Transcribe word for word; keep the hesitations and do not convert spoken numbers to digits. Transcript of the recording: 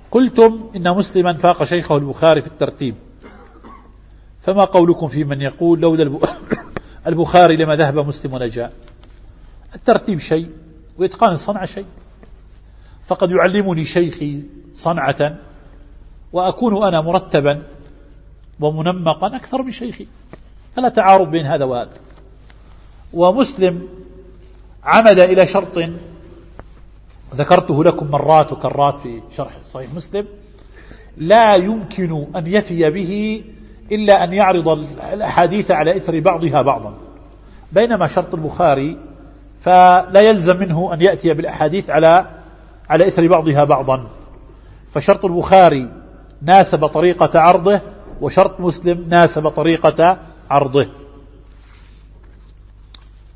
قلتم إن مسلما فاق شيخه البخاري في الترتيب، فما قولكم في من يقول لولا البخاري لما ذهب مسلم ونجا؟ الترتيب شيء وإتقان الصنعة شيء، فقد يعلمني شيخي صنعة وأكون أنا مرتبا ومنمقا أكثر من شيخي، فلا تعارض بين هذا وهذا. ومسلم عمد إلى شرط ذكرته لكم مرات وكرات في شرح صحيح مسلم، لا يمكن أن يفي به إلا أن يعرض الأحاديث على إثر بعضها بعضا، بينما شرط البخاري فلا يلزم منه أن يأتي بالأحاديث على على إثر بعضها بعضا، فشرط البخاري ناسب طريقة عرضه وشرط مسلم ناسب طريقة عرضه.